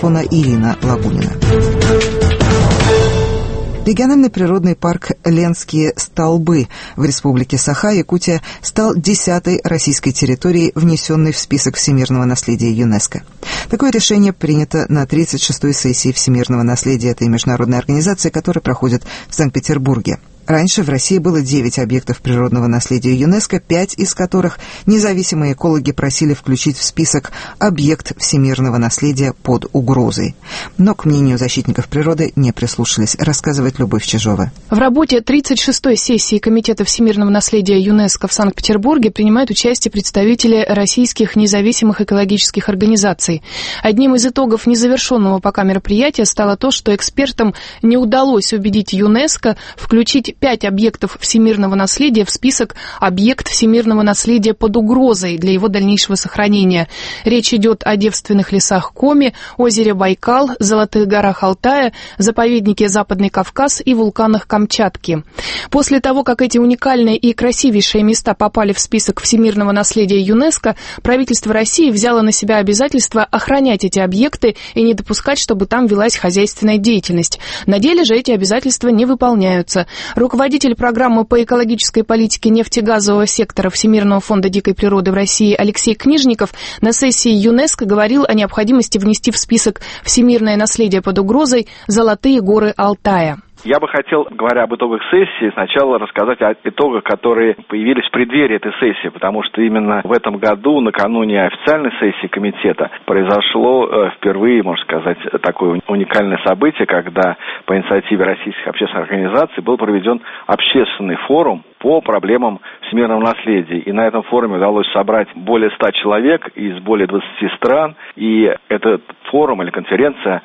микрофона Ирина Лабунина. Региональный природный парк Ленские столбы в республике Саха-Якутия стал 10-й российской территорией, внесенной в список всемирного наследия ЮНЕСКО. Такое решение принято на 36-й сессии всемирного наследия этой международной организации, которая проходит в Санкт-Петербурге. Раньше в России было 9 объектов природного наследия ЮНЕСКО, 5 из которых независимые экологи просили включить в список объект всемирного наследия под угрозой. Но к мнению защитников природы не прислушались, рассказывает Любовь Чижова. В работе 36-й сессии Комитета всемирного наследия ЮНЕСКО в Санкт-Петербурге принимают участие представители российских независимых экологических организаций. Одним из итогов незавершенного пока мероприятия стало то, что экспертам не удалось убедить ЮНЕСКО включить 5 объектов всемирного наследия в список «Объект всемирного наследия под угрозой» для его дальнейшего сохранения. Речь идет о девственных лесах Коми, озере Байкал, Золотых горах Алтая, заповеднике Западный Кавказ и вулканах Камчатки. После того, как эти уникальные и красивейшие места попали в список всемирного наследия ЮНЕСКО, правительство России взяло на себя обязательство охранять эти объекты и не допускать, чтобы там велась хозяйственная деятельность. На деле же эти обязательства не выполняются. Руководитель программы по экологической политике нефтегазового сектора Всемирного фонда дикой природы в России Алексей Книжников на сессии ЮНЕСКО говорил о необходимости внести в список всемирное наследие под угрозой Золотые горы Алтая. Я бы хотел, говоря об итогах сессии, сначала рассказать о итогах, которые появились в преддверии этой сессии, потому что именно в этом году, накануне официальной сессии комитета, произошло впервые, можно сказать, такое уникальное событие, когда по инициативе российских общественных организаций был проведен общественный форум по проблемам всемирного наследия. И на этом форуме удалось собрать более 100 человек из более 20 стран. И этот форум или конференция,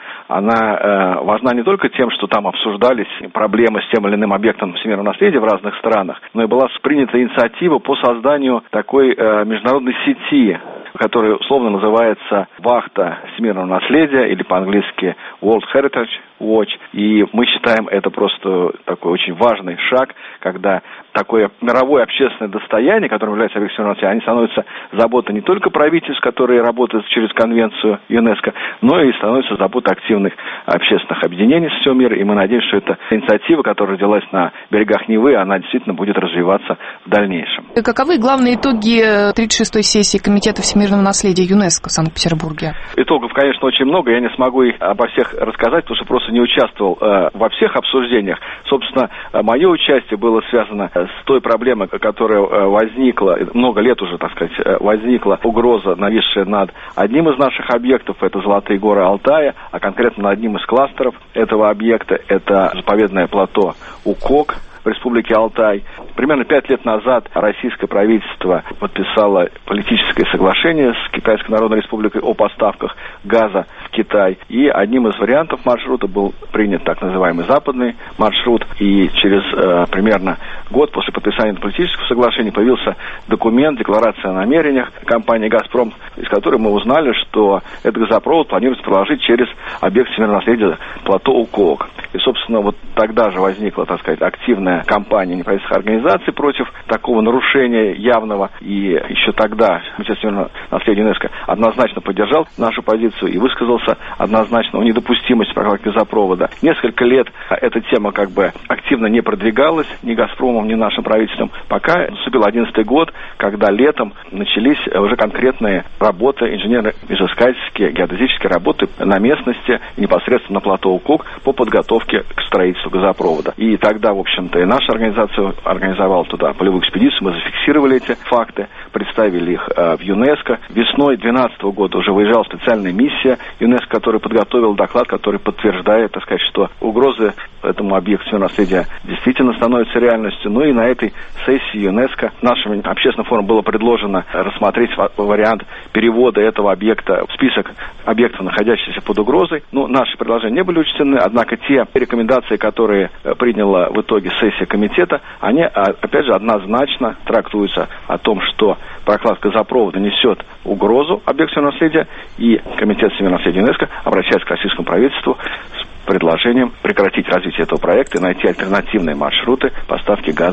она важна не только тем, что там обсуждались проблемы с тем или иным объектом всемирного наследия в разных странах, но и была принята инициатива по созданию такой международной сети, которая условно называется «Вахта всемирного наследия» или по-английски World Heritage Watch. И мы считаем это просто такой очень важный шаг, когда такое мировое общественное достояние, которым является объект всемирного наследия, они становятся заботой не только правительств, которые работают через конвенцию ЮНЕСКО, но и становятся заботой активных общественных объединений со всего мира. И мы надеемся, что эта инициатива, которая родилась на берегах Невы, она действительно будет развиваться в дальнейшем. И каковы главные итоги 36-й сессии Комитета всемирного наследия ЮНЕСКО в Санкт-Петербурге? Итогов, конечно, очень много. Я не смогу их обо всех рассказать, потому что просто не участвовал во всех обсуждениях. Собственно, мое участие было связано с той проблемой, которая возникла, много лет уже, так сказать, возникла угроза, нависшая над одним из наших объектов, это Золотые горы Алтая, а конкретно над одним из кластеров этого объекта, это заповедное плато Укок в республике Алтай. Примерно 5 лет назад российское правительство подписало политическое соглашение с Китайской Народной Республикой о поставках газа в Китай. И одним из вариантов маршрута был принят так называемый западный маршрут. И через примерно год после подписания политического соглашения появился документ, декларация о намерениях компании «Газпром», из которой мы узнали, что этот газопровод планируется проложить через объект всемирного наследия плато Укок. И, собственно, вот тогда же возникла, так сказать, активная кампания неправительственных организаций против такого нарушения явного. И еще тогда Комитет всемирного наследия ЮНЕСКО однозначно поддержал нашу позицию и высказался однозначно о недопустимости прокладки газопровода. Несколько лет эта тема как бы активно не продвигалась ни «Газпромом», ни нашим правительством, пока наступил 2011 год, когда летом начались уже конкретные работы, инженерно-изыскательские, геодезические работы на местности, непосредственно на плато Укок по подготовке к строительству газопровода. И тогда, в общем-то, и наша организация организовала туда полевую экспедицию, мы зафиксировали эти факты, представили их в ЮНЕСКО. Весной 2012 года уже выезжала специальная миссия ЮНЕСКО, которая подготовила доклад, который подтверждает, так сказать, что угрозы этому объекту всемирного наследия действительно становятся реальностью. Ну и на этой сессии ЮНЕСКО нашему общественному форуму было предложено рассмотреть вариант перевода этого объекта в список объектов, находящихся под угрозой. Ну, наши предложения не были учтены, однако те рекомендации, которые приняла в итоге сессия комитета, они, опять же, однозначно трактуются о том, что прокладка газопровода несет угрозу объекту всемирного наследия, и Комитет всемирного наследия ЮНЕСКО обращается к российскому правительству с предложением прекратить развитие этого проекта и найти альтернативные маршруты поставки газа в Китай.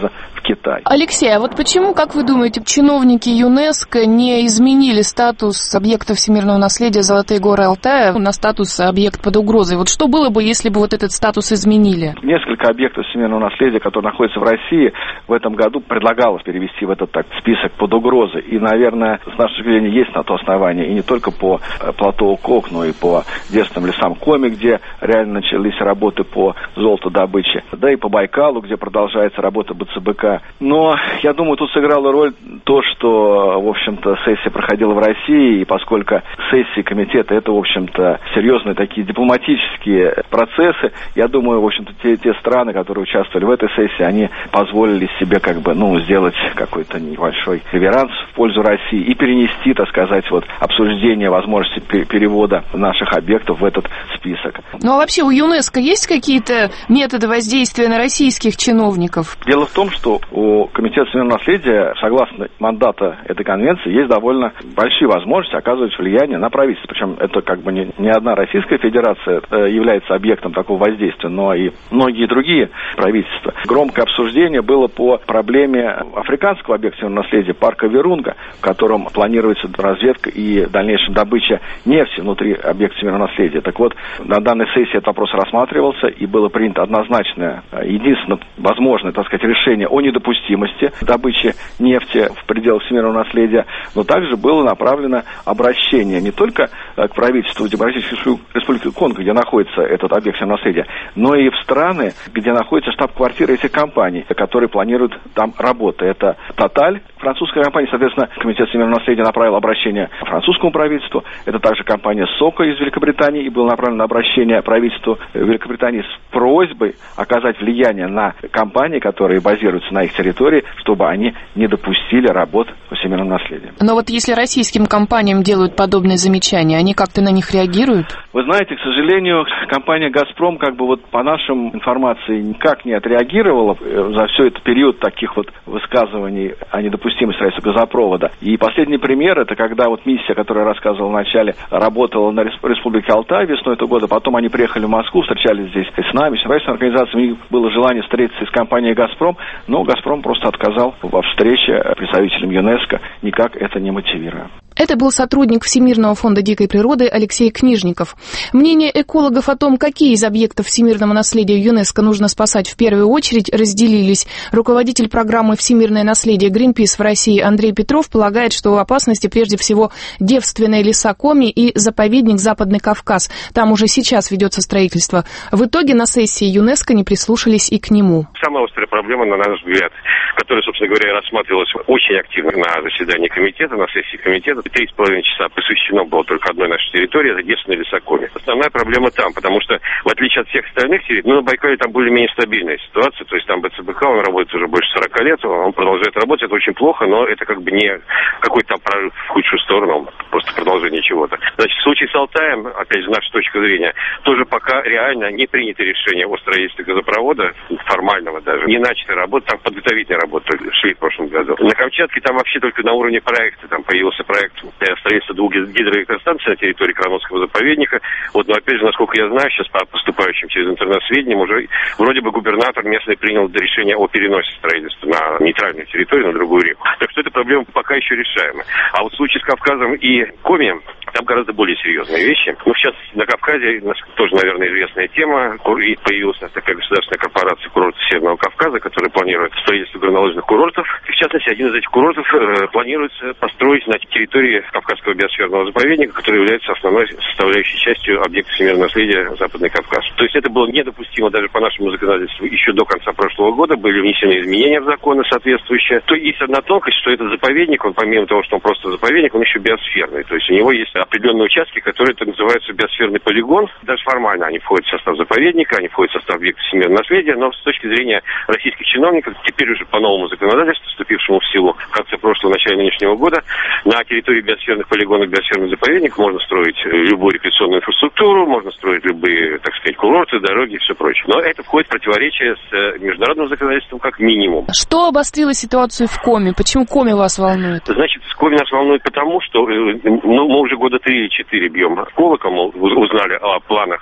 Китай. Алексей, а вот почему, как вы думаете, чиновники ЮНЕСКО не изменили статус объекта всемирного наследия Золотые горы Алтая на статус объект под угрозой? Вот что было бы, если бы вот этот статус изменили? Несколько объектов всемирного наследия, которые находятся в России, в этом году предлагалось перевести в этот список под угрозой. И, наверное, с нашей точки зрения, есть на то основание. И не только по плато Кок, но и по девственным лесам Коми, где реально начались работы по золотодобыче. Да и по Байкалу, где продолжается работа БЦБК. Но, я думаю, тут сыграла роль то, что, в общем-то, сессия проходила в России. И поскольку сессии комитета — это, в общем-то, серьезные такие дипломатические процессы, я думаю, в общем-то, те страны, которые участвовали в этой сессии, они позволили себе сделать какой-то небольшой реверанс в пользу России и перенести, так сказать, обсуждение возможности перевода наших объектов в этот список. Ну а вообще у ЮНЕСКО есть какие-то методы воздействия на российских чиновников? Дело в том, что у Комитета всемирного наследия, согласно мандата этой конвенции, есть довольно большие возможности оказывать влияние на правительство. Причем это не одна Российская Федерация является объектом такого воздействия, но и многие другие правительства. Громкое обсуждение было по проблеме африканского объекта всемирного наследия, парка Вирунга, в котором планируется разведка и дальнейшая добыча нефти внутри объекта всемирного наследия. Так вот, на данной сессии этот вопрос рассматривался, и было принято однозначное, единственное возможное, так сказать, решение о недопустимости добычи нефти в пределах всемирного наследия, но также было направлено обращение не только к правительству Демократической Республики Конго, где находится этот объект всемирного наследия, но и в страны, где находится штаб-квартира этих компаний, которые планируют там работу. Это Total, французская компания, соответственно, Комитет всемирного наследия направил обращение французскому правительству. Это также компания Сока из Великобритании, и было направлено обращение правительству Великобритании с просьбой оказать влияние на компании, которые базируются на их территории, чтобы они не допустили работ по всемирному наследию. Но вот если российским компаниям делают подобные замечания, они как-то на них реагируют? Вы знаете, к сожалению, компания «Газпром», по нашим информации, никак не отреагировала за все этот период таких высказываний о недопустимости строительства газопровода. И последний пример — это когда миссия, которую я рассказывал в начале, работала на Республике Алтай весной этого года, потом они приехали в Москву, встречались здесь с нами, с правительственной организацией, у них было желание встретиться с компанией «Газпром», но «Газпром» просто отказал во встрече представителям ЮНЕСКО, никак это не мотивируя. Это был сотрудник Всемирного фонда дикой природы Алексей Книжников. Мнения экологов о том, какие из объектов всемирного наследия ЮНЕСКО нужно спасать в первую очередь, разделились. Руководитель программы «Всемирное наследие» Greenpeace в России Андрей Петров полагает, что в опасности прежде всего девственные леса Коми и заповедник Западный Кавказ. Там уже сейчас ведется строительство. В итоге на сессии ЮНЕСКО не прислушались и к нему. Самая острая проблема, на наш взгляд, которая, собственно говоря, рассматривалась очень активно на заседании комитета, на сессии комитета. 3,5 часа посвящено было только одной нашей территории, это девственные леса Коми. Основная проблема там, потому что, в отличие от всех остальных территорий, на Байкале там более-менее стабильная ситуация, то есть там БЦБК, он работает уже больше 40 лет, он продолжает работать, это очень плохо, но это не какой-то там прорыв в худшую сторону, просто продолжение чего-то. Значит, в случае с Алтаем, опять же, наша точка зрения, тоже пока реально не принято решение о строительстве газопровода, формального даже, не начаты работы, там подготовительные работы шли в прошлом году. На Камчатке там вообще только на уровне проекта, там появился проект строительства 2 гидроэлектростанций на территории Кранотского заповедника. Но опять же, насколько я знаю, сейчас по поступающим через интернет-сведениям уже вроде бы губернатор местный принял решение о переносе строительства на нейтральную территорию, на другую реку. Так что эта проблема пока еще решаема. А в случае с Кавказом и Коми, там гораздо более серьезные вещи. Сейчас на Кавказе, тоже, наверное, известная тема, и появилась такая государственная корпорация курортов Северного Кавказа, которая планирует строительство горнолыжных курортов. И, в частности, один из этих курортов планируется построить на территории Кавказского биосферного заповедника, который является основной составляющей частью объекта всемирного наследия Западный Кавказ. То есть это было недопустимо даже по нашему законодательству. Еще до конца прошлого года были внесены изменения в законы соответствующие. То есть одна тонкость, что этот заповедник, он помимо того, что он просто заповедник, он еще биосферный. То есть у него есть определенные участки, которые так называются биосферный полигон. Даже формально они входят в состав заповедника, они входят в состав объекта всемирного наследия, но с точки зрения российских чиновников, теперь уже по новому законодательству, вступившему в силу в конце прошлого, начале нынешнего года, на территории биосферных полигонов, биосферных заповедников можно строить любую рекреационную инфраструктуру, можно строить любые, так сказать, курорты, дороги и все прочее. Но это входит в противоречие с международным законодательством как минимум. Что обострило ситуацию в Коми? Почему Коми вас волнует? Значит, Коми нас волнует потому, что мы уже года 3 или 4 бьем колокол, узнали о планах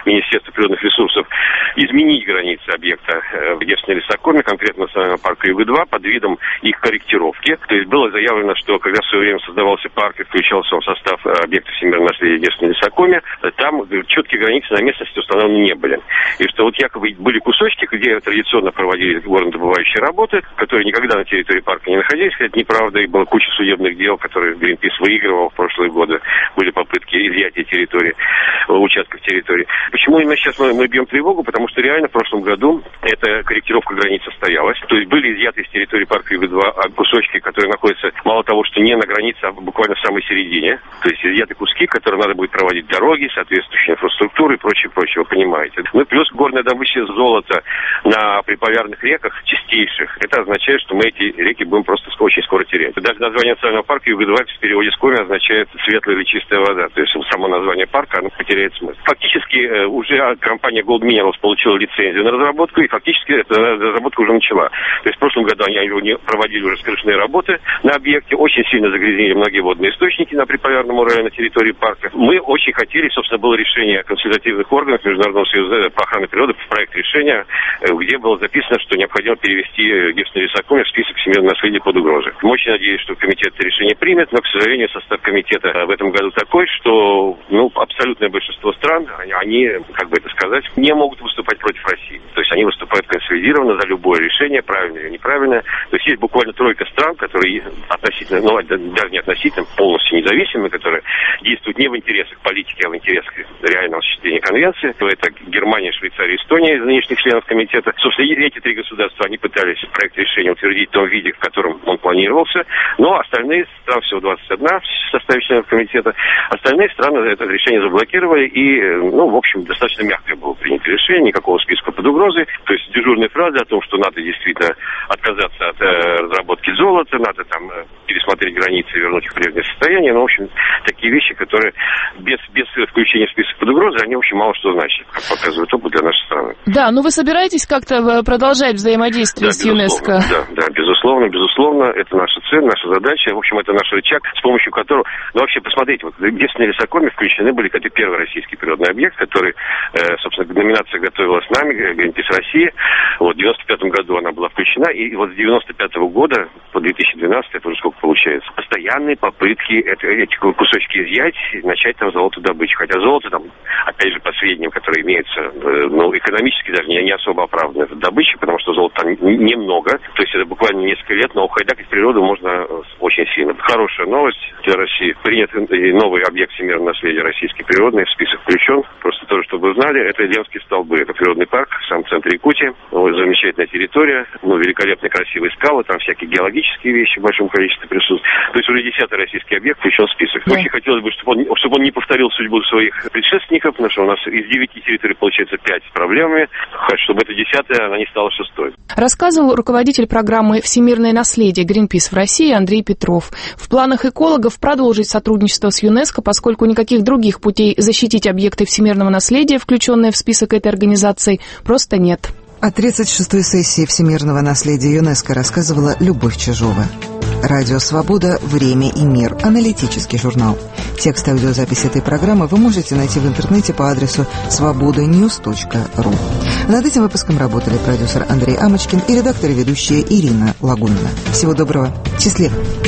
Министерства природных ресурсов изменить границы объекта в девственной лесокоме, конкретно национального парка Юга-2, под видом их корректировки. То есть было заявлено, что когда в свое время создавался парк и включался он в состав объекта всемирного наследия девственной лесокоме, там четкие границы на местности установлены не были. И что вот якобы были кусочки, где традиционно проводились горнодобывающие работы, которые никогда на территории парка не находились, это неправда, и было куча судебных дел, которые Greenpeace выигрывал в прошлые годы, были попытки изъятия территории, участков территории. Почему именно сейчас мы бьем тревогу? Потому что реально в прошлом году эта корректировка границ состоялась. То есть были изъяты из территории парка Юга-2 кусочки, которые находятся мало того, что не на границе, а буквально в самой середине. То есть изъяты куски, которые надо будет проводить дороги, соответствующая инфраструктура и прочее, вы понимаете. Ну и плюс горная добыча золота на приполярных реках чистейших. Это означает, что мы эти реки будем просто очень скоро терять. Даже название национального парка Юга-2 в переводе с коми означает светлая или чистая вода. То есть само название парка, оно потеряет смысл. Фактически уже компания Gold Minerals получила лицензию на разработку, и фактически эта разработка уже начала. То есть в прошлом году они проводили уже скрышные работы на объекте, очень сильно загрязнили многие водные источники на приполярном Урале на территории парка. Мы очень хотели, собственно, было решение консультативных органов Международного союза по охране природы, проект решения, где было записано, что необходимо перевести девственные лесокоми в список всемирного наследия под угрозой. Мы очень надеялись, что комитет это решение примет, но, к сожалению, состав комитета в этом году такой, что абсолютное большинство стран, они, как бы это сказать, не могут выступать против России. То есть они выступают консолидированно за любое решение, правильное или неправильное. То есть есть буквально тройка стран, которые относительно, даже не относительно, полностью независимые, которые действуют не в интересах политики, а в интересах реального осуществления конвенции. Это Германия, Швейцария, Эстония из нынешних членов комитета. Собственно, эти три государства, они пытались проект решения утвердить в том виде, в котором он планировался, но остальные страны, всего 21 в составе членов комитета, остальные страны это решение заблокировали, и, в общем, достаточно мягкое было принято решение, никакого списка под угрозой. То есть дежурные фразы о том, что надо действительно отказаться от разработки золота, надо там пересмотреть границы и вернуть их в прежнее состояние. В общем, такие вещи, которые без включения в список под угрозой, они, в общем, мало что значат, как показывает опыт для нашей страны. Да, но вы собираетесь как-то продолжать взаимодействие с ЮНЕСКО? Да, безусловно, это наша цель, наша задача, в общем, это наш рычаг, с помощью которого, вообще, посмотрите, вот в девственные лесокоме включены были, это первый российский природный объект, который, собственно, номинация готовилась нами, Greenpeace России, в 95-м году она была включена, и вот с 95-го года по 2012, это уже сколько получается, постоянные попытки эти кусочки изъять, начать там золотодобычу, хотя золото там, опять же, по сведениям, которые имеются, экономически даже не особо оправдана эта добыча, потому что золота там немного, то есть это буквально несколько лет, но ухайдак из природы можно очень сильно. Хорошая новость для России. Принят новый объект всемирного наследия российский природный, в список включен. Просто тоже, чтобы вы знали, это Ленские столбы. Это природный парк в самом центре Якутии. Замечательная территория, великолепные красивые скалы, там всякие геологические вещи в большом количестве присутствуют. То есть уже 10-й российский объект включен в список. Да. Очень хотелось бы, чтобы он не повторил судьбу своих предшественников, потому что у нас из 9 территорий получается 5 с проблемами, чтобы эта 10-я, она не стала 6-й. Рассказывал руководитель программы «Всемирное наследие» Greenpeace в России Андрей Петров. В планах экологов продолжить сотрудничество с ЮНЕСКО, поскольку никаких других путей защитить объекты всемирного наследия, включенные в список этой организации, просто нет. О 36-й сессии всемирного наследия ЮНЕСКО рассказывала Любовь Чижова. Радио «Свобода. Время и мир». Аналитический журнал. Текст аудиозаписи этой программы вы можете найти в интернете по адресу svobodanews.ru. Над этим выпуском работали продюсер Андрей Амочкин и редактор и ведущая Ирина Лагунина. Всего доброго. Счастливо.